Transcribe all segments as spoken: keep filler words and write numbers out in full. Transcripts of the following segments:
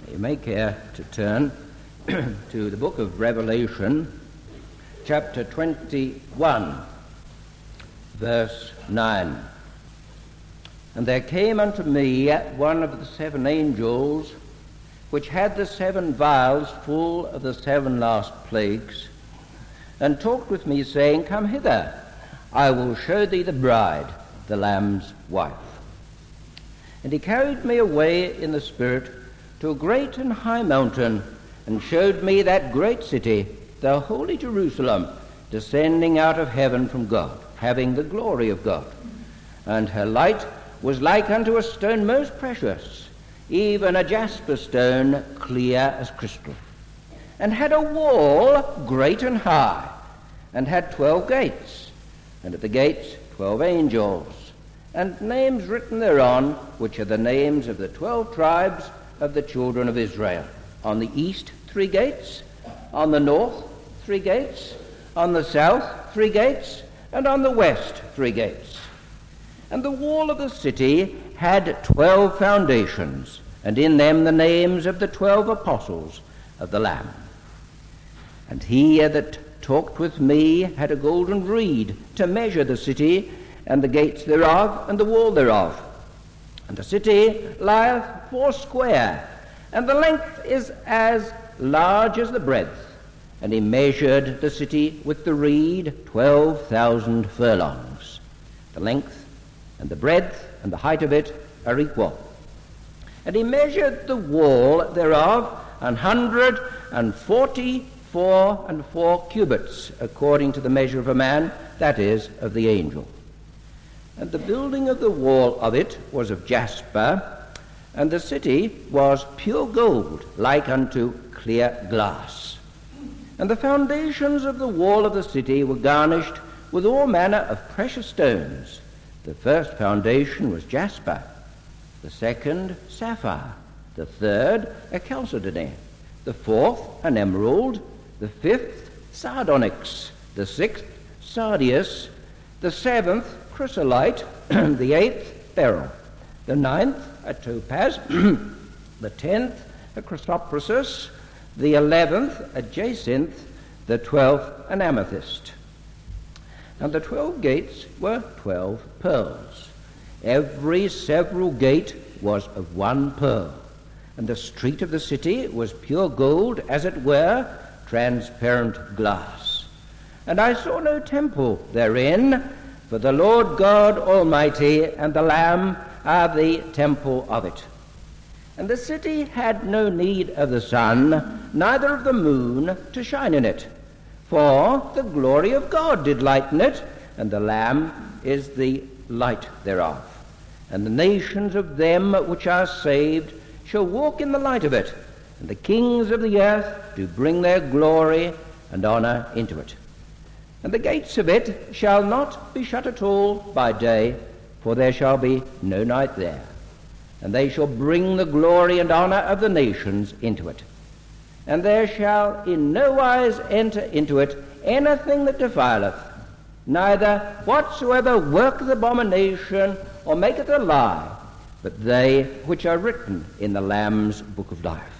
You may care to turn to the book of Revelation, chapter twenty-one, verse nine. And there came unto me one of the seven angels, which had the seven vials full of the seven last plagues, and talked with me, saying, Come hither, I will show thee the bride, the Lamb's wife. And he carried me away in the Spirit to a great and high mountain, and showed me that great city, the holy Jerusalem, descending out of heaven from God, having the glory of God. And her light was like unto a stone most precious, even a jasper stone, clear as crystal, and had a wall great and high, and had twelve gates, and at the gates twelve angels, and names written thereon, which are the names of the twelve tribes of the children of Israel. On the east three gates, on the north three gates, on the south three gates, and on the west three gates. And the wall of the city had twelve foundations, and in them the names of the twelve apostles of the Lamb. And he that talked with me had a golden reed to measure the city, and the gates thereof, and the wall thereof. And the city lieth foursquare, and the length is as large as the breadth. And he measured the city with the reed twelve thousand furlongs. The length and the breadth and the height of it are equal. And he measured the wall thereof an hundred and forty-four and four cubits, according to the measure of a man, that is, of the angel. And the building of the wall of it was of jasper, and the city was pure gold, like unto clear glass. And the foundations of the wall of the city were garnished with all manner of precious stones. The first foundation was jasper, the second sapphire, the third a chalcedony, the fourth an emerald, the fifth sardonyx, the sixth sardius, the seventh chrysolite, the eighth beryl, the ninth a topaz, the tenth a chrysoprasus, the eleventh a jacinth, the twelfth an amethyst. And the twelve gates were twelve pearls. Every several gate was of one pearl, and the street of the city was pure gold, as it were transparent glass. And I saw no temple therein, for the Lord God Almighty and the Lamb are the temple of it. And the city had no need of the sun, neither of the moon, to shine in it. For the glory of God did lighten it, and the Lamb is the light thereof. And the nations of them which are saved shall walk in the light of it, and the kings of the earth do bring their glory and honour into it. And the gates of it shall not be shut at all by day, for there shall be no night there. And they shall bring the glory and honour of the nations into it. And there shall in no wise enter into it anything that defileth, neither whatsoever worketh abomination or maketh a lie, but they which are written in the Lamb's book of life.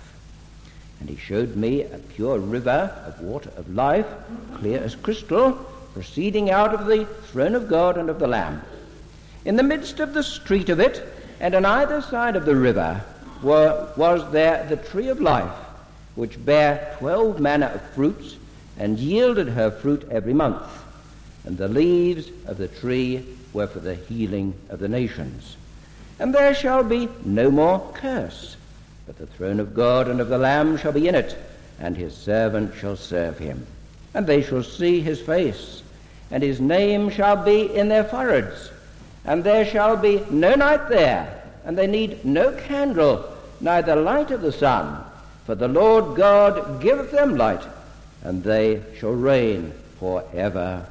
And he showed me a pure river of water of life, clear as crystal, proceeding out of the throne of God and of the Lamb. In the midst of the street of it, and on either side of the river, were, was there the tree of life, which bare twelve manner of fruits, and yielded her fruit every month. And the leaves of the tree were for the healing of the nations. And there shall be no more curse, but the throne of God and of the Lamb shall be in it, and his servant shall serve him. And they shall see his face, and his name shall be in their foreheads. And there shall be no night there, and they need no candle, neither light of the sun, for the Lord God giveth them light, and they shall reign for ever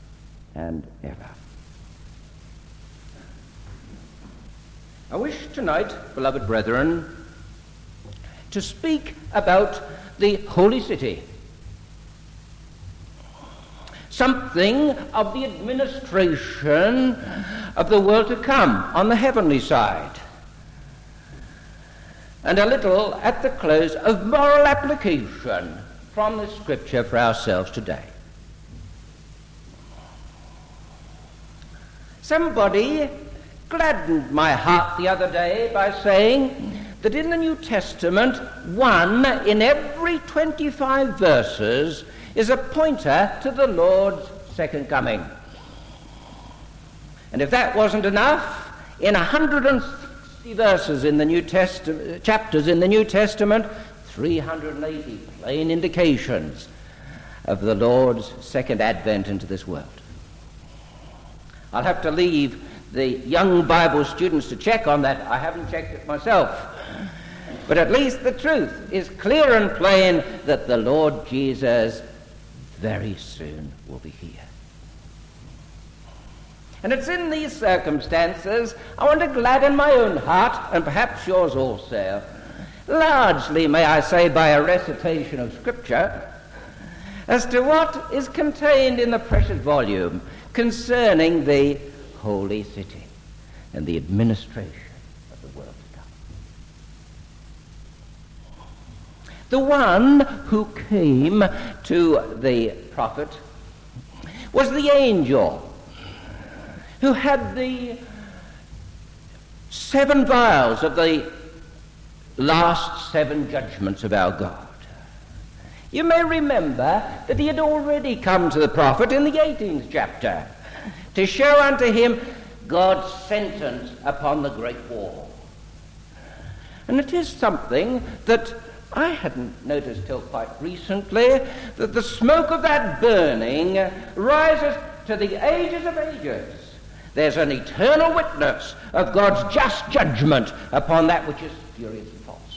and ever. I wish tonight, beloved brethren, to speak about the holy city, something of the administration of the world to come on the heavenly side. and a little at the close of moral application from the Scripture for ourselves today. Somebody gladdened my heart the other day by saying that in the New Testament, one in every twenty-five verses is a pointer to the Lord's second coming. And if that wasn't enough, in one hundred sixty verses in the New Testament, chapters in the New Testament, three hundred eighty plain indications of the Lord's second advent into this world. I'll have to leave the young Bible students to check on that. I haven't checked it myself. But at least the truth is clear and plain that the Lord Jesus very soon will be here. And it's in these circumstances I want to gladden my own heart, and perhaps yours also, largely, may I say, by a recitation of Scripture, as to what is contained in the precious volume concerning the holy city and the administration of the world to come. The one who came to the prophet was the angel who had the seven vials of the last seven judgments of our God. You may remember that he had already come to the prophet in the eighteenth chapter to show unto him God's sentence upon the great war. And it is something that I hadn't noticed till quite recently, that the smoke of that burning rises to the ages of ages. There's an eternal witness of God's just judgment upon that which is spurious and false.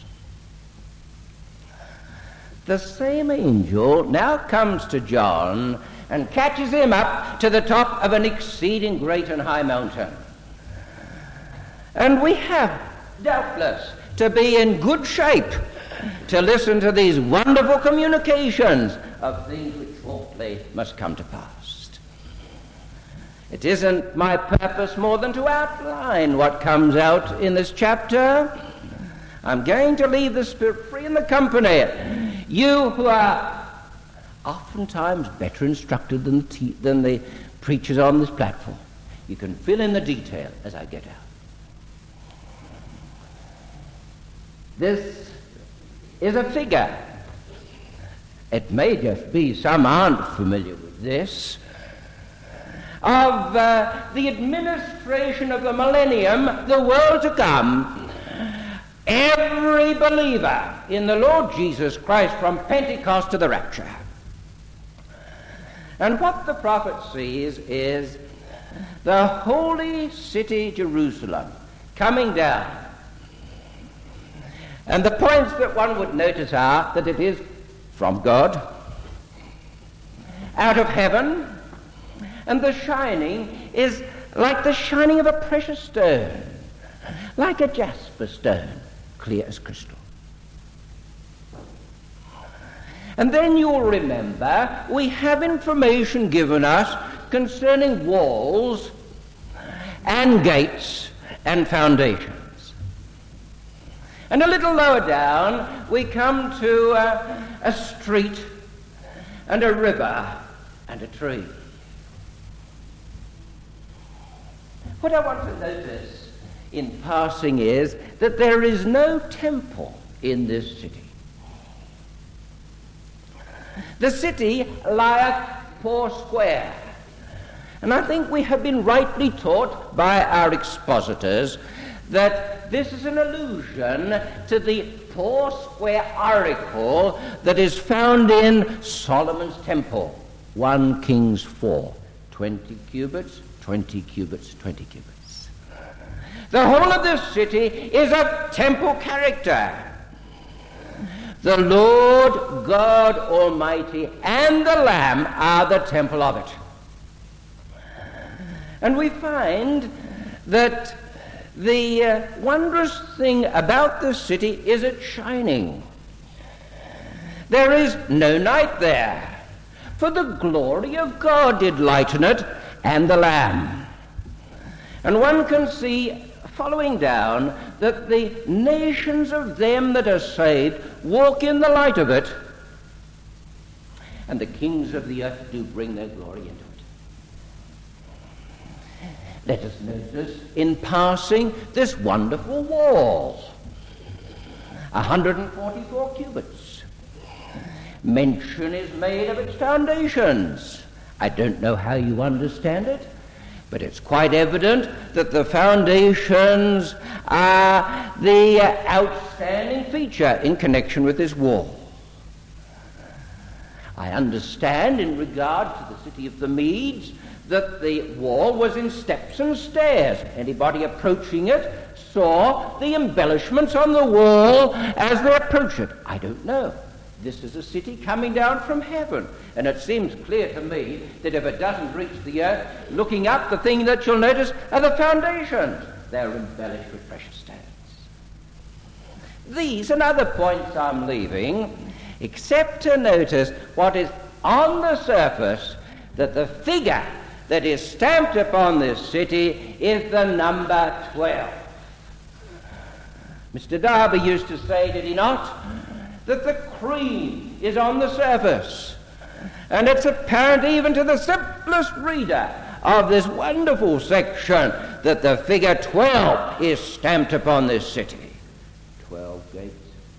The same angel now comes to John and catches him up to the top of an exceeding great and high mountain. And we have, doubtless, to be in good shape to listen to these wonderful communications of things which shortly must come to pass. It isn't my purpose more than to outline what comes out in this chapter. I'm going to leave the Spirit free in the company. You who are oftentimes better instructed than the, te- than the preachers on this platform, you can fill in the detail as I get out. This is a figure. It may just be some aren't familiar with this, of uh, the administration of the millennium, the world to come. Every believer in the Lord Jesus Christ from Pentecost to the rapture. And what the prophet sees is the holy city Jerusalem coming down. And the points that one would notice are that it is from God, out of heaven, and the shining is like the shining of a precious stone, like a jasper stone, clear as crystal. And then you'll remember we have information given us concerning walls and gates and foundations. And a little lower down we come to uh, a street and a river and a tree. What I want to notice in passing is that there is no temple in this city. The city lieth four square. And I think we have been rightly taught by our expositors that this is an allusion to the four square oracle that is found in Solomon's temple. One Kings four, twenty cubits, twenty cubits, twenty cubits. The whole of this city is of temple character. The Lord God Almighty and the Lamb are the temple of it. And we find that the uh, wondrous thing about this city is its shining. There is no night there, for the glory of God did lighten it, and the Lamb. And one can see, following down, that the nations of them that are saved walk in the light of it, and the kings of the earth do bring their glory into it. Let us notice in passing this wonderful wall, one hundred forty-four cubits. Mention is made of its foundations. I don't know how you understand it, but it's quite evident that the foundations are the outstanding feature in connection with this wall. I understand in regard to the city of the Medes that the wall was in steps and stairs. Anybody approaching it saw the embellishments on the wall as they approach it. I don't know. This is a city coming down from heaven, and it seems clear to me that if it doesn't reach the earth, looking up, the thing that you'll notice are the foundations. They're embellished with precious stones. These and other points I'm leaving, except to notice what is on the surface, that the figure that is stamped upon this city is the number twelve. Mister Darby used to say, did he not, that the cream is on the surface. And it's apparent even to the simplest reader of this wonderful section that the figure twelve is stamped upon this city. Twelve gates,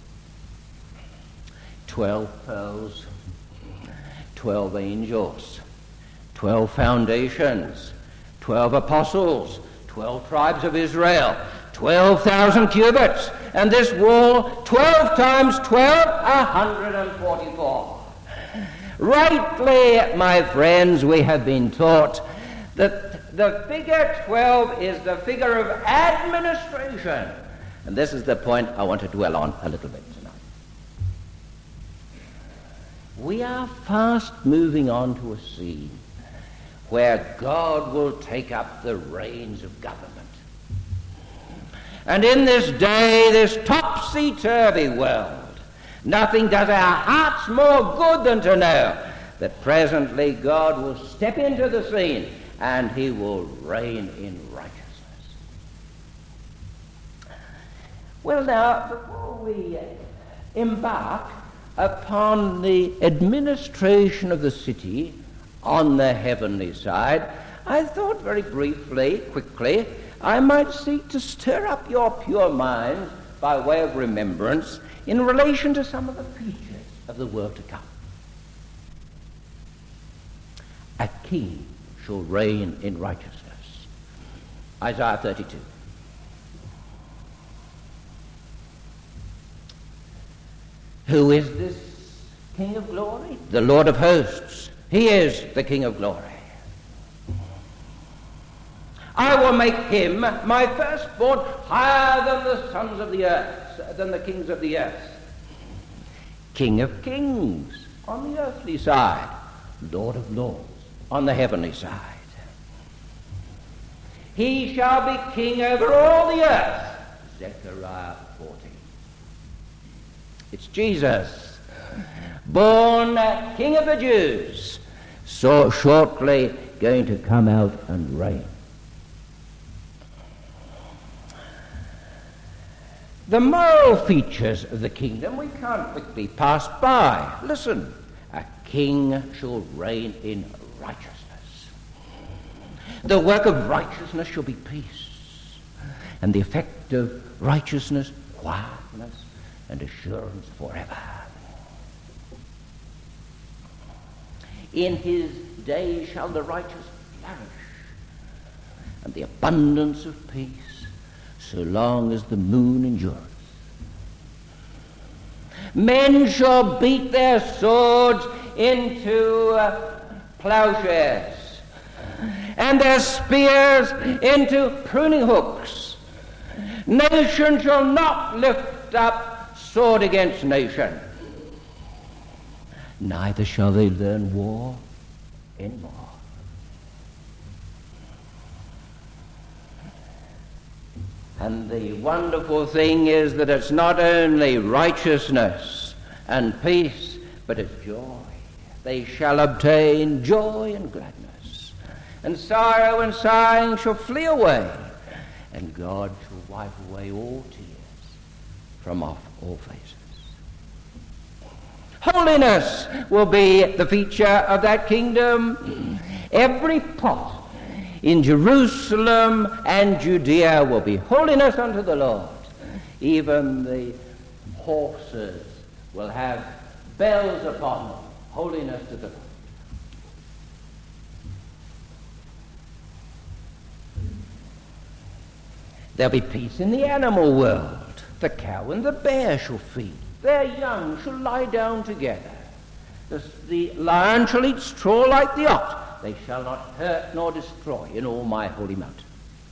twelve pearls, twelve angels, twelve foundations, twelve apostles, twelve tribes of Israel, twelve thousand cubits, and this wall, twelve times twelve, one hundred forty-four. Rightly, my friends, we have been taught that the figure twelve is the figure of administration. And this is the point I want to dwell on a little bit tonight. We are fast moving on to a scene where God will take up the reins of government. And in this day, this topsy-turvy world, nothing does our hearts more good than to know that presently God will step into the scene and he will reign in righteousness. Well, now, before we embark upon the administration of the city on the heavenly side, I thought very briefly, quickly, I might seek to stir up your pure minds by way of remembrance in relation to some of the features of the world to come. A king shall reign in righteousness. Isaiah thirty-two. Who is this King of glory? The Lord of hosts. He is the King of glory. I will make him my firstborn higher than the sons of the earth, than the kings of the earth. King of kings on the earthly side, Lord of lords on the heavenly side. He shall be king over all the earth. Zechariah fourteen. It's Jesus, born King of the Jews, so shortly going to come out and reign. The moral features of the kingdom we can't quickly pass by. Listen, a king shall reign in righteousness. The work of righteousness shall be peace, and the effect of righteousness, quietness and assurance forever. In his days shall the righteous flourish, and the abundance of peace, so long as the moon endures. Men shall beat their swords into uh, plowshares, and their spears into pruning hooks. Nation shall not lift up sword against nation, neither shall they learn war anymore. And the wonderful thing is that it's not only righteousness and peace, but it's joy. They shall obtain joy and gladness, and sorrow and sighing shall flee away, and God shall wipe away all tears from off all faces. Holiness will be the feature of that kingdom. Every pot in Jerusalem and Judea will be holiness unto the Lord. Even the horses will have bells upon them, holiness to the Lord. There'll be peace in the animal world. The cow and the bear shall feed. Their young shall lie down together. The, the lion shall eat straw like the ox. They shall not hurt nor destroy in all my holy mountain.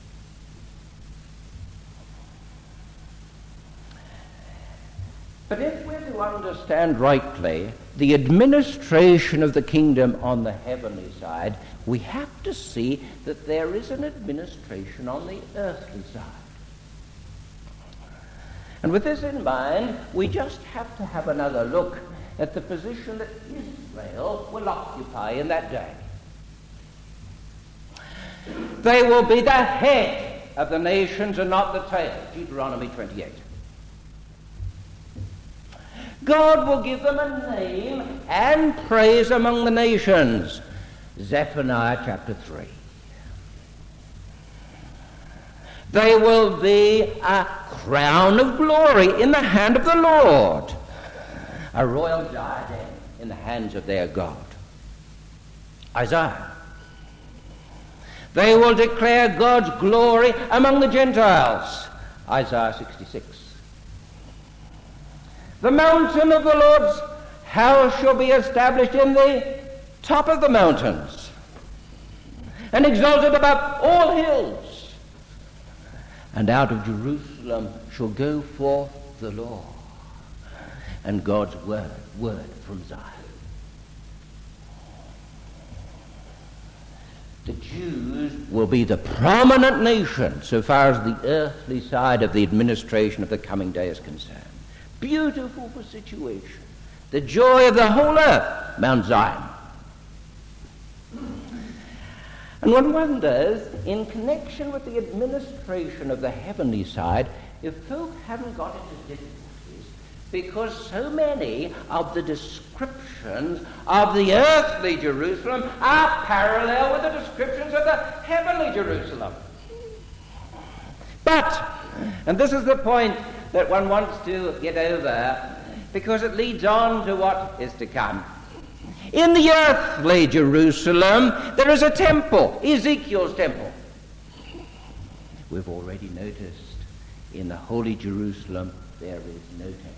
But if we're to understand rightly the administration of the kingdom on the heavenly side, we have to see that there is an administration on the earthly side. And with this in mind, we just have to have another look at the position that Israel will occupy in that day. They will be the head of the nations and not the tail. Deuteronomy twenty-eight. God will give them a name and praise among the nations. Zephaniah chapter three. They will be a crown of glory in the hand of the Lord, a royal diadem in the hands of their God. Isaiah. They will declare God's glory among the Gentiles. Isaiah sixty-six. The mountain of the Lord's house shall be established in the top of the mountains and exalted above all hills. And out of Jerusalem shall go forth the law and God's word, word from Zion. The Jews will be the prominent nation so far as the earthly side of the administration of the coming day is concerned. Beautiful for situation. The joy of the whole earth, Mount Zion. And one wonders, in connection with the administration of the heavenly side, if folk haven't got into difficulties, because so many of the descriptions of the earthly Jerusalem are parallel with the descriptions of the heavenly Jerusalem. But, and this is the point that one wants to get over, because it leads on to what is to come. In the earthly Jerusalem, there is a temple, Ezekiel's temple. We've already noticed in the holy Jerusalem, there is no temple.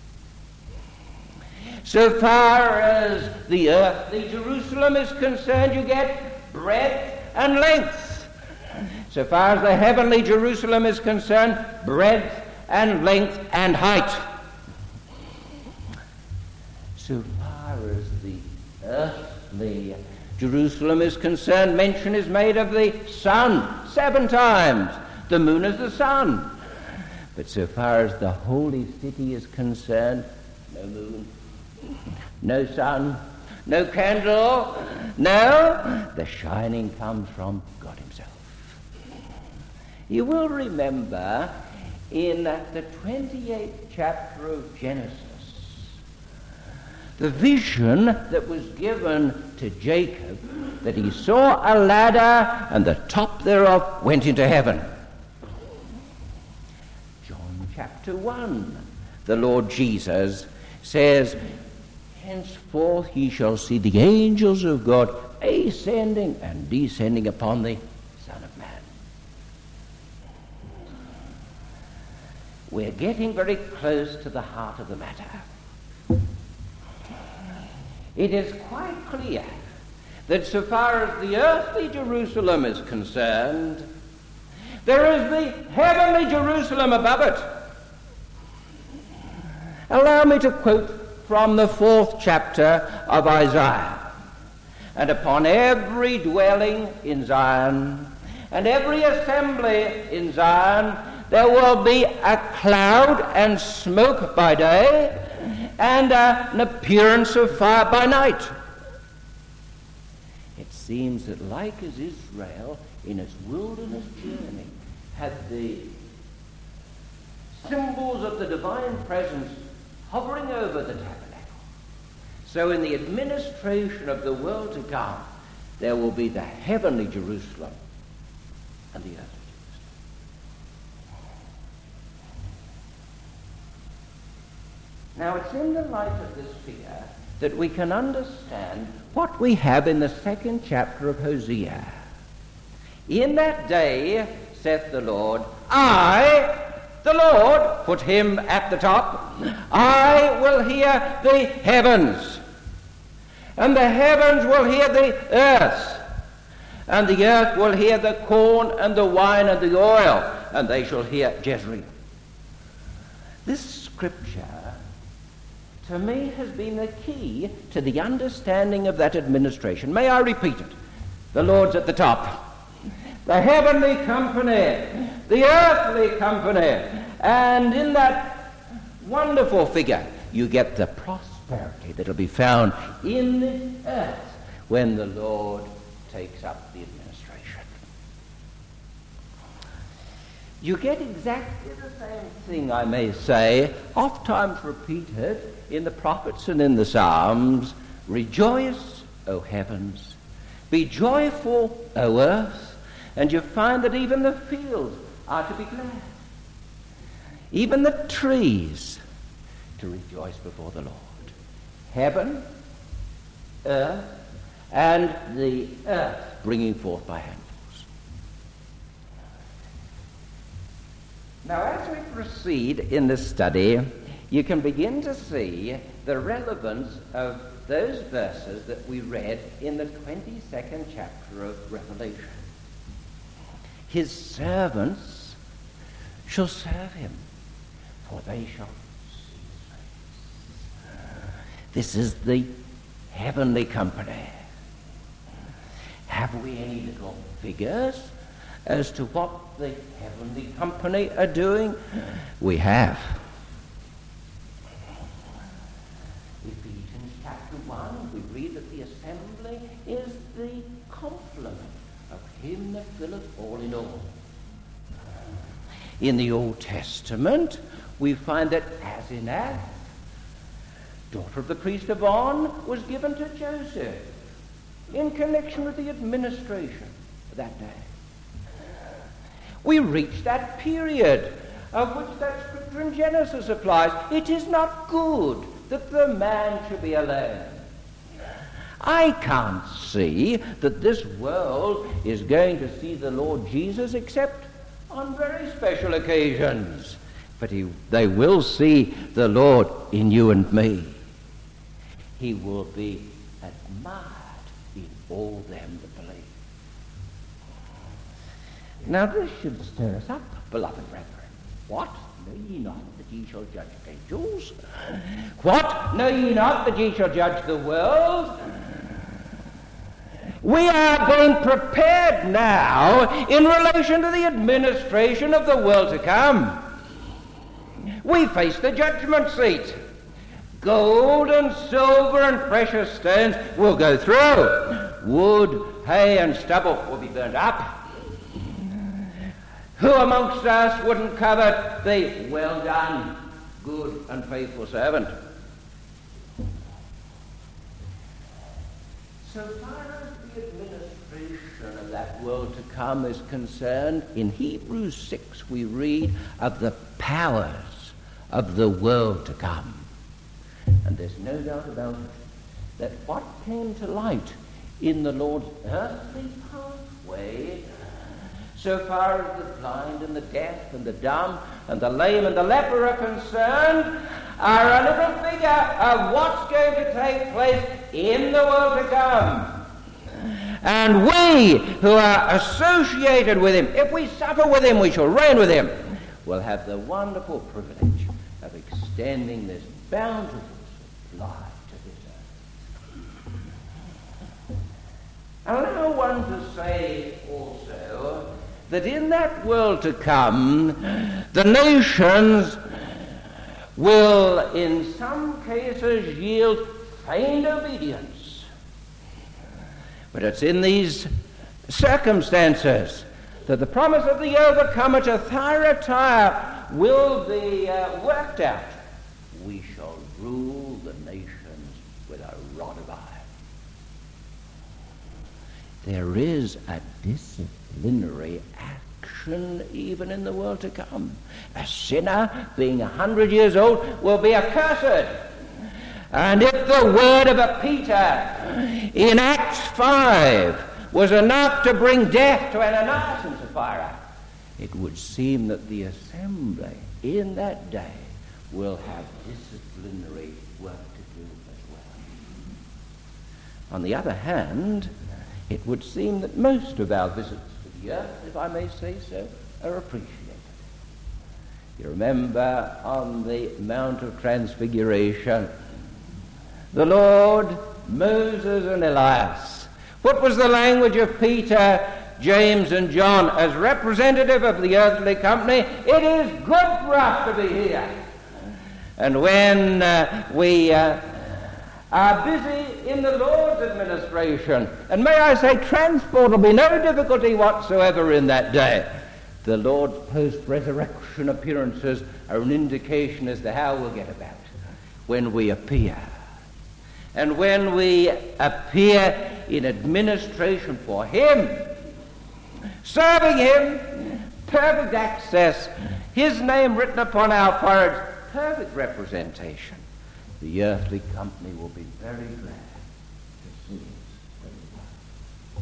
So far as the earthly Jerusalem is concerned, you get breadth and length. So far as the heavenly Jerusalem is concerned, breadth and length and height. So far as the earthly Jerusalem is concerned, mention is made of the sun seven times. The moon is the sun. But so far as the holy city is concerned, no moon, no sun, no candle. No, the shining comes from God himself. You will remember in the twenty-eighth chapter of Genesis, the vision that was given to Jacob, that he saw a ladder and the top thereof went into heaven. John chapter one, the Lord Jesus says, henceforth he shall see the angels of God ascending and descending upon the Son of Man. We're getting very close to the heart of the matter. It is quite clear that so far as the earthly Jerusalem is concerned, there is the heavenly Jerusalem above it. Allow me to quote from the fourth chapter of Isaiah. And upon every dwelling in Zion, and every assembly in Zion, there will be a cloud and smoke by day, and uh, an appearance of fire by night. It seems that like as Israel in its wilderness journey had the symbols of the divine presence hovering over the tabernacle. So in the administration of the world to come, there will be the heavenly Jerusalem and the earthly Jerusalem. Now it's in the light of this figure that we can understand what we have in the second chapter of Hosea. In that day, saith the Lord, I, the Lord, put him at the top, I will hear the heavens, and the heavens will hear the earth, and the earth will hear the corn and the wine and the oil, and they shall hear Jezreel. This scripture, to me, has been the key to the understanding of that administration. May I repeat it? The Lord's at the top. The heavenly company, the earthly company, and in that wonderful figure, you get the prosperity that will be found in the earth when the Lord takes up the administration. You get exactly the same thing, I may say, oft times repeated in the prophets and in the Psalms. Rejoice, O heavens, be joyful, O earth. And you find that even the fields are to be glad. Even the trees to rejoice before the Lord. Heaven, earth, and the earth bringing forth by handfuls. Now, as we proceed in this study, you can begin to see the relevance of those verses that we read in the twenty-second chapter of Revelation. His servants shall serve him, for they shall see his face. This is the heavenly company. Have we any little figures as to what the heavenly company are doing? We have. Ephesians chapter one, we read that the assembly is the complement of him that filleth all in all. In the Old Testament, we find that as in Acts, daughter of the priest of On was given to Joseph in connection with the administration of that day. We reach that period of which that scripture in Genesis applies. It is not good that the man should be alone. I can't see that this world is going to see the Lord Jesus except on very special occasions. But he, they will see the Lord in you and me. He will be admired in all them that believe. Now this should stir us up, beloved brethren. What? Know ye not that ye shall judge angels? What? Know ye not that ye shall judge the world? We are being prepared now in relation to the administration of the world to come. We face the judgment seat. Gold and silver and precious stones will go through. Wood, hay and stubble will be burned up. Who amongst us wouldn't covet the well done, good and faithful servant? So far as the administration of that world to come is concerned, in Hebrews six we read of the powers of the world to come. And there's no doubt about it that what came to light in the Lord's earthly pathway, so far as the blind and the deaf and the dumb and the lame and the leper are concerned, are a little figure of what's going to take place in the world to come. And we who are associated with him, if we suffer with him, we shall reign with him, will have the wonderful privilege of extending this bountiful supply to this earth. Allow one to say also that in that world to come, the nations will in some cases yield feigned obedience. But it's in these circumstances that the promise of the overcomer to Thyatira will be uh, worked out. We shall rule the nations with a rod of iron. There is a disciplinary action even in the world to come. A sinner, being a hundred years old, will be accursed. And if the word of a Peter in Acts five was enough to bring death to Ananias and Sapphira, it would seem that the assembly in that day will have disciplinary work to do as well. On the other hand, it would seem that most of our visits to the earth, if I may say so, are appreciated. You remember on the Mount of Transfiguration, the Lord, Moses and Elias. What was the language of Peter, James and John as representative of the earthly company? It is good for us to be here. And when uh, we uh, are busy in the Lord's administration, and may I say transport will be no difficulty whatsoever in that day, the Lord's post-resurrection appearances are an indication as to how we'll get about when we appear. And when we appear in administration for Him, serving Him, perfect access, His name written upon our foreheads, perfect representation, the earthly company will be very glad to see us.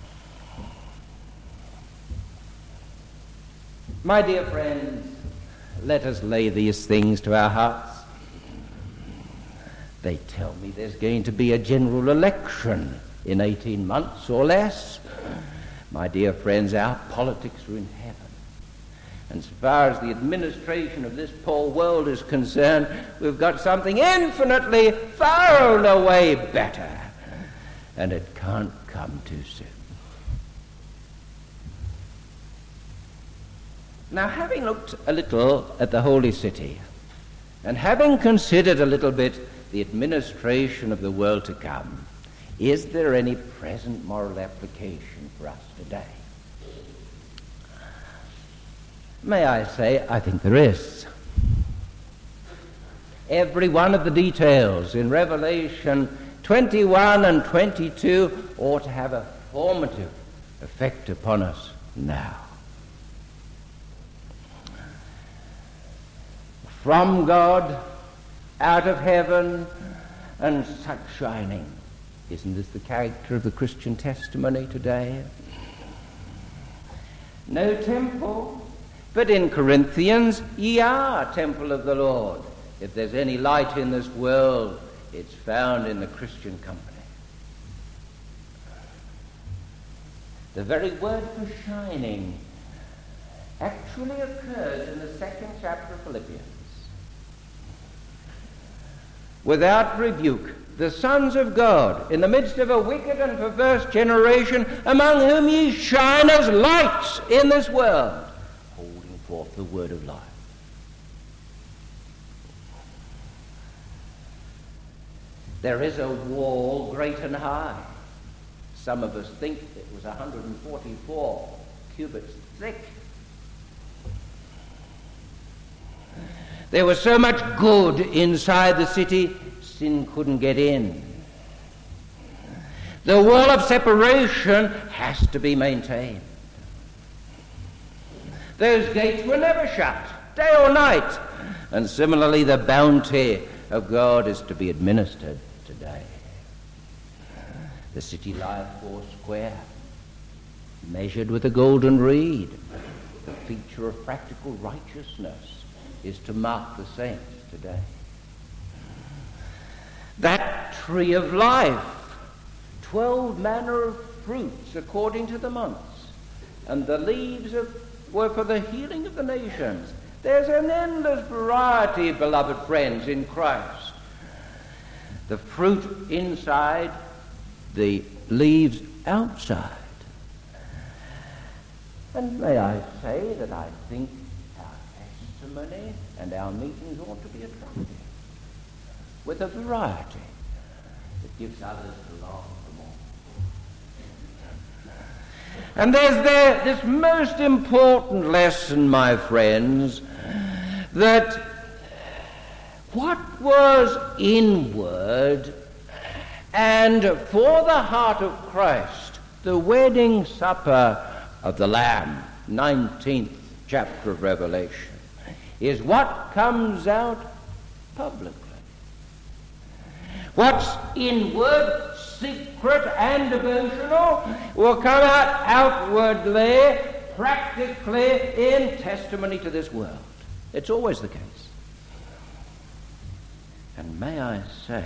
My dear friends, let us lay these things to our hearts. They tell me there's going to be a general election in eighteen months or less. My dear friends, our politics are in heaven. And as far as the administration of this poor world is concerned, we've got something infinitely far and away better. And it can't come too soon. Now, having looked a little at the Holy City, and having considered a little bit the administration of the world to come, is there any present moral application for us today? May I say, I think there is. Every one of the details in Revelation twenty-one and twenty-two ought to have a formative effect upon us now. From God, out of heaven, and such shining. Isn't this the character of the Christian testimony today? No temple, but in Corinthians, ye are a temple of the Lord. If there's any light in this world, it's found in the Christian company. The very word for shining actually occurs in the second chapter of Philippians. Without rebuke, the sons of God, in the midst of a wicked and perverse generation, among whom ye shine as lights in this world, holding forth the word of life. There is a wall great and high. Some of us think it was one hundred forty-four cubits thick. There was so much good inside the city, sin couldn't get in. The wall of separation has to be maintained. Those gates were never shut, day or night. And similarly, the bounty of God is to be administered today. The city lieth four square, measured with a golden reed. The feature of practical righteousness is to mark the saints today. That tree of life, twelve manner of fruits according to the months, and the leaves of, were for the healing of the nations. There's an endless variety, beloved friends, in Christ. The fruit inside, the leaves outside. And may I say that I think our testimony and our meetings ought to be attractive, with a variety that gives others to long for more. And there's there this most important lesson, my friends, that what was inward and for the heart of Christ, the wedding supper of the Lamb, nineteenth chapter of Revelation, is what comes out publicly. What's inward, secret and devotional will come out outwardly, practically, in testimony to this world. It's always the case. And may I say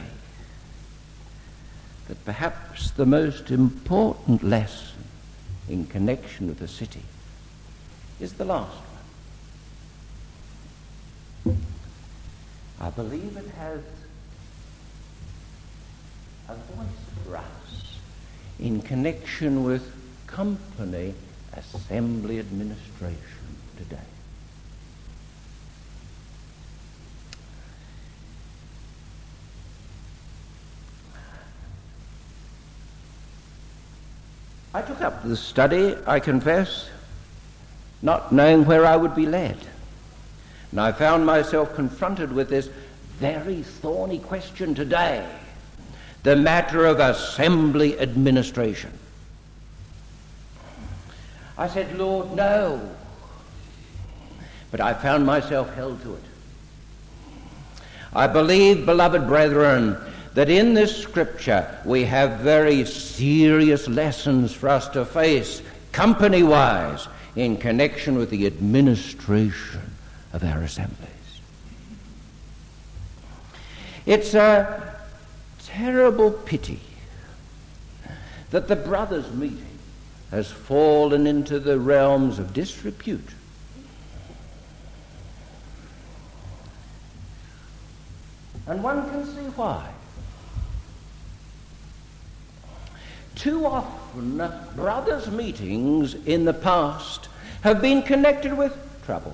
that perhaps the most important lesson in connection with the city is the last one. I believe it has a voice for us in connection with company assembly administration today. I took up the study, I confess, not knowing where I would be led. And I found myself confronted with this very thorny question today, the matter of assembly administration. I said, Lord, no. But I found myself held to it. I believe, beloved brethren, that in this scripture we have very serious lessons for us to face, company-wise, in connection with the administration of our assemblies. It's a terrible pity that the brothers' meeting has fallen into the realms of disrepute. And one can see why. Too often, brothers' meetings in the past have been connected with trouble.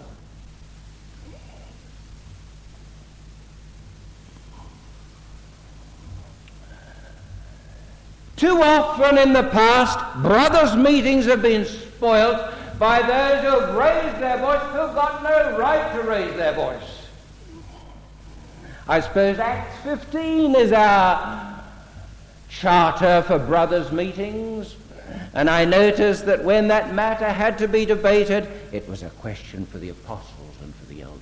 Too often in the past, brothers' meetings have been spoilt by those who have raised their voice who've got no right to raise their voice. I suppose Acts fifteen is our charter for brothers' meetings, and I noticed that when that matter had to be debated, it was a question for the apostles and for the elders.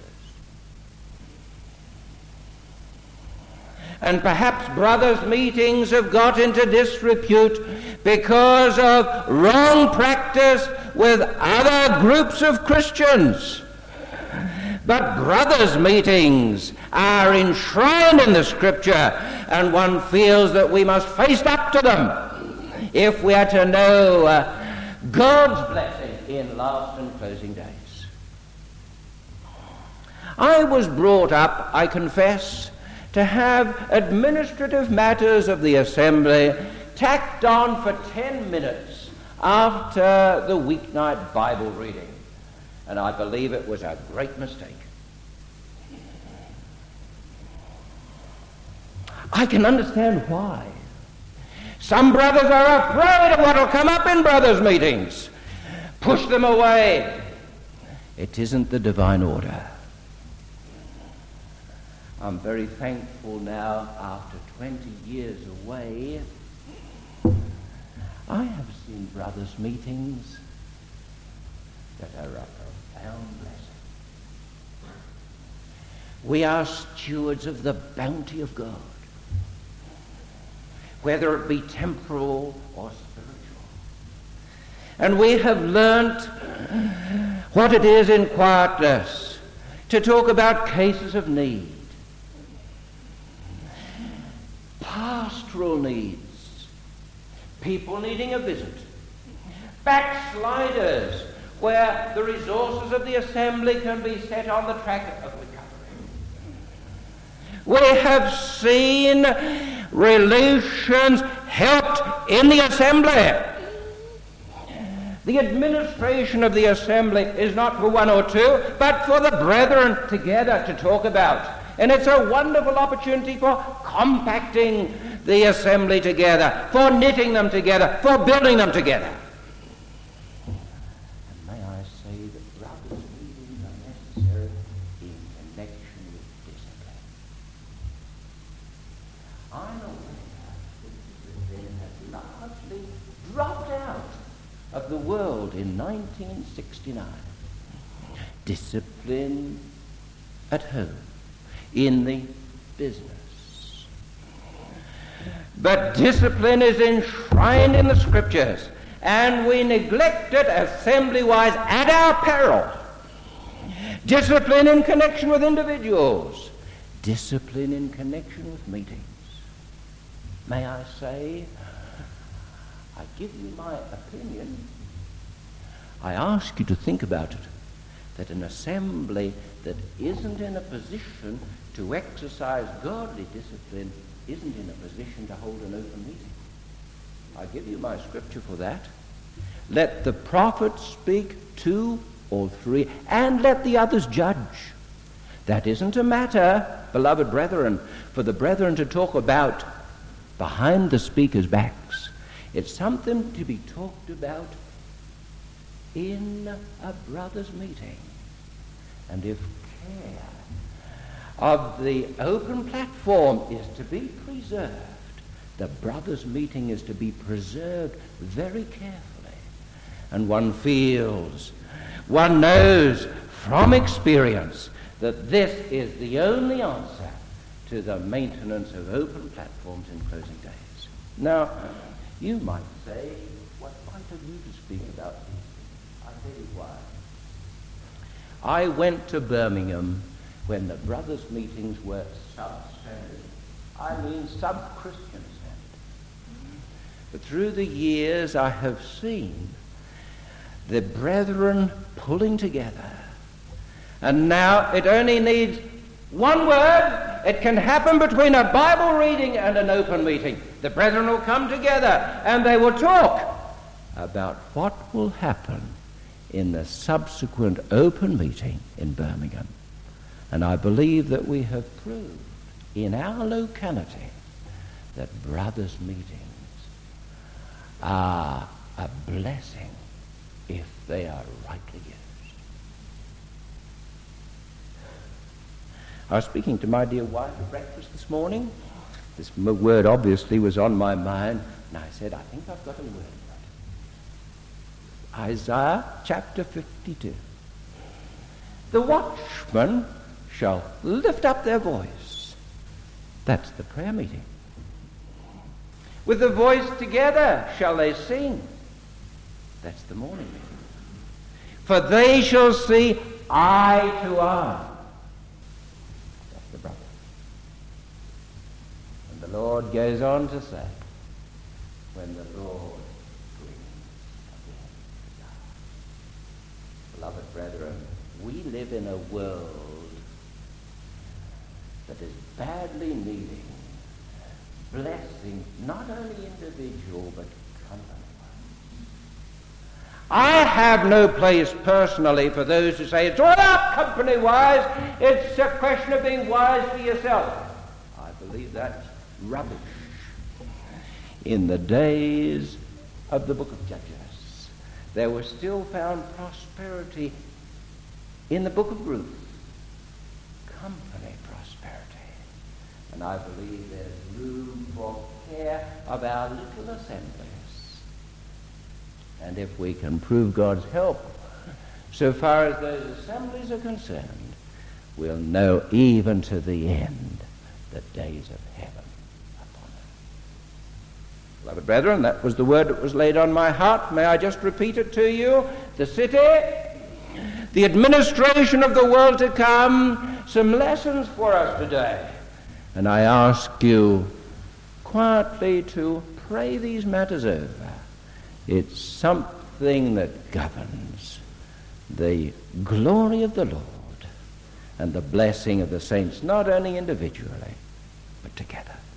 And perhaps brothers' meetings have got into disrepute because of wrong practice with other groups of Christians. But brothers' meetings are enshrined in the Scripture, and one feels that we must face up to them if we are to know uh, God's blessing in last and closing days. I was brought up, I confess, to have administrative matters of the assembly tacked on for ten minutes after the weeknight Bible reading. And I believe it was a great mistake. I can understand why. Some brothers are afraid of what will come up in brothers' meetings. Push them away. It isn't the divine order. I'm very thankful now, after twenty years away, I have seen brothers' meetings that are a profound blessing. We are stewards of the bounty of God, whether it be temporal or spiritual. And we have learnt what it is in quietness to talk about cases of need, pastoral needs, people needing a visit, backsliders, where the resources of the assembly can be set on the track of recovery. We have seen relations helped in the assembly. The administration of the assembly is not for one or two, but for the brethren together to talk about. And it's a wonderful opportunity for compacting the assembly together, for knitting them together, for building them together. of the world in nineteen sixty-nine. Discipline at home, in the business. But discipline is enshrined in the Scriptures, and we neglect it assembly-wise at our peril. Discipline in connection with individuals. Discipline in connection with meetings. May I say, I give you my opinion. I ask you to think about it, that an assembly that isn't in a position to exercise godly discipline isn't in a position to hold an open meeting. I give you my scripture for that. Let the prophet speak two or three, and let the others judge. That isn't a matter, beloved brethren, for the brethren to talk about behind the speaker's backs. It's something to be talked about in a brother's meeting. And if care of the open platform is to be preserved, the brothers' meeting is to be preserved very carefully. And one feels, one knows from experience that this is the only answer to the maintenance of open platforms in closing days. Now, you might say, what right have you to speak about these? I'll tell you why. I went to Birmingham when the brothers' meetings were sub-standard. I mean sub-Christian standard. But through the years I have seen the brethren pulling together. And now it only needs one word. It can happen between a Bible reading and an open meeting. The brethren will come together and they will talk about what will happen in the subsequent open meeting in Birmingham. And I believe that we have proved in our locality that brothers' meetings are a blessing if they are rightly used. I was speaking to my dear wife at breakfast this morning. This m- word obviously was on my mind, and I said, I think I've got a word for it. Isaiah chapter fifty-two. The watchmen shall lift up their voice. That's the prayer meeting. With the voice together shall they sing. That's the morning meeting. For they shall see eye to eye. That's the brother. And the Lord goes on to say, when the Lord brings again. Beloved brethren, we live in a world that is badly needing blessing, not only individual but company. I have no place personally for those who say it's all about company-wise, it's a question of being wise for yourself. I believe that's rubbish. In the days of the book of Judges, there was still found prosperity in the book of Ruth. Company prosperity. And I believe there's room for care of our little assemblies. And if we can prove God's help, so far as those assemblies are concerned, we'll know even to the end the days of heaven upon us. Beloved brethren, that was the word that was laid on my heart. May I just repeat it to you? The city, the administration of the world to come, some lessons for us today. And I ask you quietly to pray these matters over. It's something that governs the glory of the Lord and the blessing of the saints, not only individually, but together.